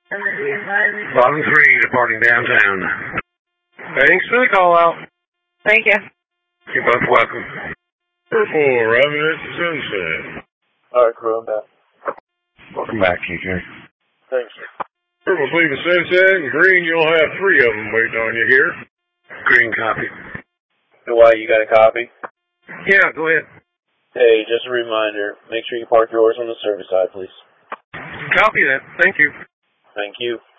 Bottom 3 departing downtown. Thanks for the call out. Thank you. You're both welcome. Purple, arriving at the Sunset. Alright, crew, I'm back. Welcome back, TJ. Thanks. Purple's leaving Sunset, and green, you'll have 3 of them waiting on you here. Green copy. Why, you got a copy? Yeah, go ahead. Hey, just a reminder, make sure you park yours on the service side, please. Copy that. Thank you. Thank you.